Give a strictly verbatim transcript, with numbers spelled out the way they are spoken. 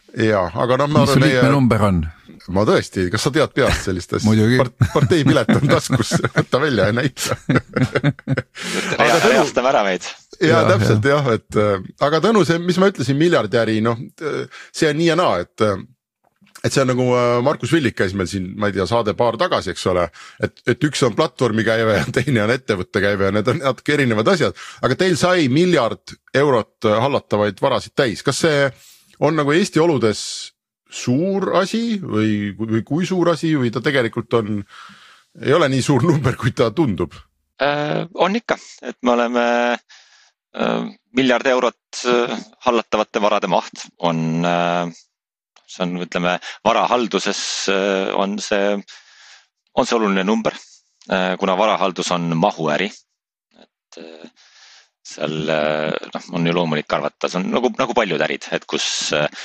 Jaa, aga noh, mis su liikme meie... number on? Ma tõesti, kas sa tead peast sellist asja? Part, parteipilet on taskus, võtta välja ja näita. Reastame ära meid. Ja, ja täpselt ja. jah, et aga Tõnu, see, mis ma ütlesin miljardäri, noh, see on nii ja naa, et et see on nagu Markus Villik käis meil siin, ma ei tea, saade paar tagasi, eks ole, et, et üks on platvormi käive ja teine on ettevõtte käive ja need on natuke erinevad asjad, aga teil sai miljard eurot hallatavaid varasid täis. Kas see on nagu Eesti oludes suur asi või, või kui suur asi või ta tegelikult on, ei ole nii suur number, kui ta tundub? Äh, on ikka, et me oleme äh, miljard eurot äh, hallatavate varade maht on äh, see on, ütleme, varahalduses on see, on see oluline number, kuna varahaldus on mahuäri. Et seal no, on ju loomulik arvata, see on nagu, nagu paljud ärid, et kus